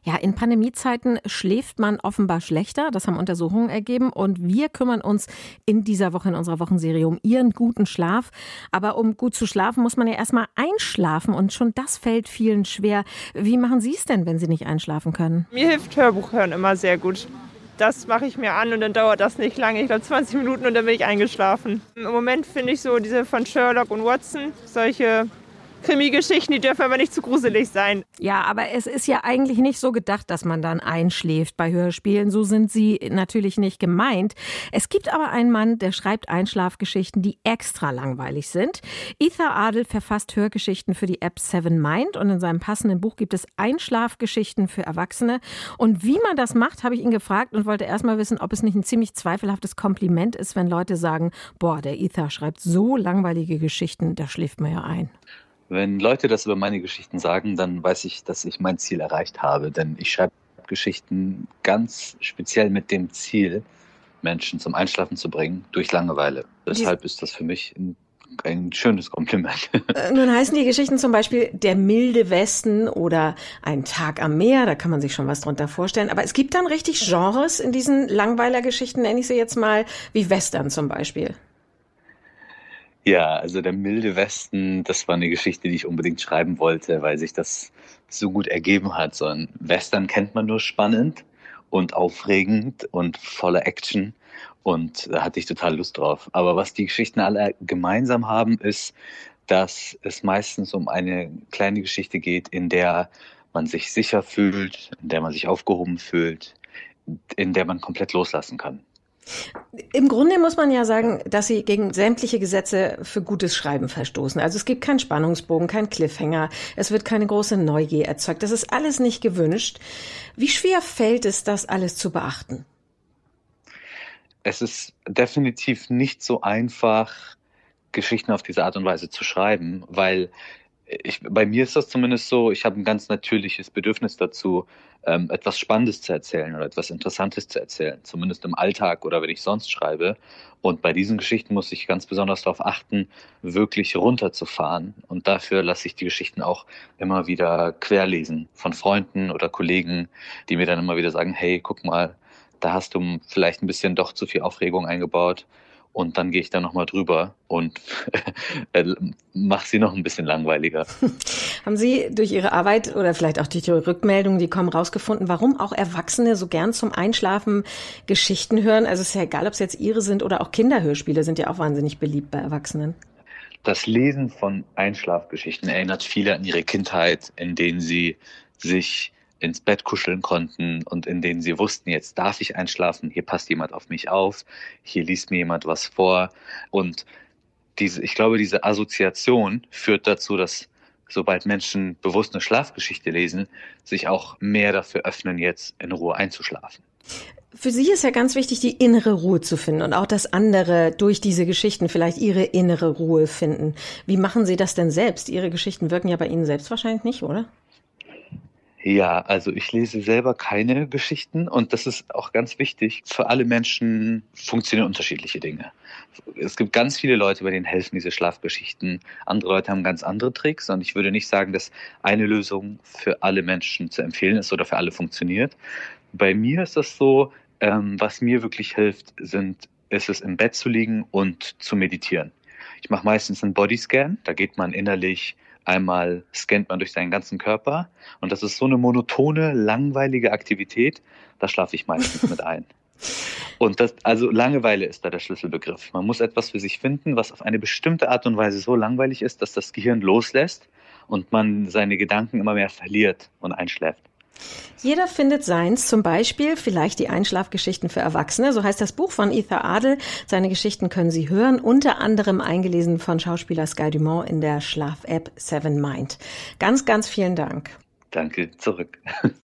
Ja, in Pandemiezeiten schläft man offenbar schlechter. Das haben Untersuchungen ergeben. Und wir kümmern uns in dieser Woche, in unserer Wochenserie, um Ihren guten Schlaf. Aber um gut zu schlafen, muss man ja erstmal einschlafen. Und schon das fällt vielen schwer. Wie machen Sie es denn, wenn Sie nicht einschlafen können? Mir hilft Hörbuch hören immer sehr gut. Das mache ich mir an und dann dauert das nicht lange. Ich glaube 20 Minuten und dann bin ich eingeschlafen. Im Moment finde ich so diese von Sherlock und Watson, solche Krimi-Geschichten, die dürfen aber nicht zu gruselig sein. Ja, aber es ist ja eigentlich nicht so gedacht, dass man dann einschläft bei Hörspielen. So sind sie natürlich nicht gemeint. Es gibt aber einen Mann, der schreibt Einschlafgeschichten, die extra langweilig sind. Ether Adel verfasst Hörgeschichten für die App Seven Mind und in seinem passenden Buch gibt es Einschlafgeschichten für Erwachsene. Und wie man das macht, habe ich ihn gefragt und wollte erst mal wissen, ob es nicht ein ziemlich zweifelhaftes Kompliment ist, wenn Leute sagen, boah, der Ether schreibt so langweilige Geschichten, da schläft man ja ein. Wenn Leute das über meine Geschichten sagen, dann weiß ich, dass ich mein Ziel erreicht habe. Denn ich schreibe Geschichten ganz speziell mit dem Ziel, Menschen zum Einschlafen zu bringen durch Langeweile. Deshalb ist das für mich ein schönes Kompliment. Nun heißen die Geschichten zum Beispiel Der milde Westen oder Ein Tag am Meer, da kann man sich schon was drunter vorstellen. Aber es gibt dann richtig Genres in diesen Langweiler-Geschichten, nenne ich sie jetzt mal, wie Western zum Beispiel. Ja, also der milde Westen, das war eine Geschichte, die ich unbedingt schreiben wollte, weil sich das so gut ergeben hat. So ein Western kennt man nur spannend und aufregend und voller Action und da hatte ich total Lust drauf. Aber was die Geschichten alle gemeinsam haben, ist, dass es meistens um eine kleine Geschichte geht, in der man sich sicher fühlt, in der man sich aufgehoben fühlt, in der man komplett loslassen kann. Im Grunde muss man ja sagen, dass sie gegen sämtliche Gesetze für gutes Schreiben verstoßen. Also es gibt keinen Spannungsbogen, keinen Cliffhanger, es wird keine große Neugier erzeugt. Das ist alles nicht gewünscht. Wie schwer fällt es, das alles zu beachten? Es ist definitiv nicht so einfach, Geschichten auf diese Art und Weise zu schreiben, weil bei mir ist das zumindest so, ich habe ein ganz natürliches Bedürfnis dazu, etwas Spannendes zu erzählen oder etwas Interessantes zu erzählen, zumindest im Alltag oder wenn ich sonst schreibe. Und bei diesen Geschichten muss ich ganz besonders darauf achten, wirklich runterzufahren. Und dafür lasse ich die Geschichten auch immer wieder querlesen von Freunden oder Kollegen, die mir dann immer wieder sagen, hey, guck mal, da hast du vielleicht ein bisschen doch zu viel Aufregung eingebaut. Und dann gehe ich da nochmal drüber und mache sie noch ein bisschen langweiliger. Haben Sie durch Ihre Arbeit oder vielleicht auch durch Ihre Rückmeldungen, die kommen, rausgefunden, warum auch Erwachsene so gern zum Einschlafen Geschichten hören? Also es ist ja egal, ob es jetzt Ihre sind oder auch Kinderhörspiele sind ja auch wahnsinnig beliebt bei Erwachsenen. Das Lesen von Einschlafgeschichten erinnert viele an ihre Kindheit, in denen sie sich ins Bett kuscheln konnten und in denen sie wussten, jetzt darf ich einschlafen, hier passt jemand auf mich auf, hier liest mir jemand was vor. Und ich glaube, diese Assoziation führt dazu, dass sobald Menschen bewusst eine Schlafgeschichte lesen, sich auch mehr dafür öffnen, jetzt in Ruhe einzuschlafen. Für Sie ist ja ganz wichtig, die innere Ruhe zu finden und auch das andere durch diese Geschichten vielleicht Ihre innere Ruhe finden. Wie machen Sie das denn selbst? Ihre Geschichten wirken ja bei Ihnen selbst wahrscheinlich nicht, oder? Ja, also ich lese selber keine Geschichten und das ist auch ganz wichtig. Für alle Menschen funktionieren unterschiedliche Dinge. Es gibt ganz viele Leute, bei denen helfen diese Schlafgeschichten. Andere Leute haben ganz andere Tricks und ich würde nicht sagen, dass eine Lösung für alle Menschen zu empfehlen ist oder für alle funktioniert. Bei mir ist das so, was mir wirklich hilft, ist es im Bett zu liegen und zu meditieren. Ich mache meistens einen Bodyscan, da geht man innerlich einmal scannt man durch seinen ganzen Körper und das ist so eine monotone, langweilige Aktivität, da schlafe ich meistens mit ein. Und also Langeweile ist da der Schlüsselbegriff. Man muss etwas für sich finden, was auf eine bestimmte Art und Weise so langweilig ist, dass das Gehirn loslässt und man seine Gedanken immer mehr verliert und einschläft. Jeder findet seins, zum Beispiel vielleicht die Einschlafgeschichten für Erwachsene. So heißt das Buch von Ether Adel. Seine Geschichten können Sie hören, unter anderem eingelesen von Schauspieler Sky Dumont in der Schlaf-App Seven Mind. Ganz, ganz vielen Dank. Danke, zurück.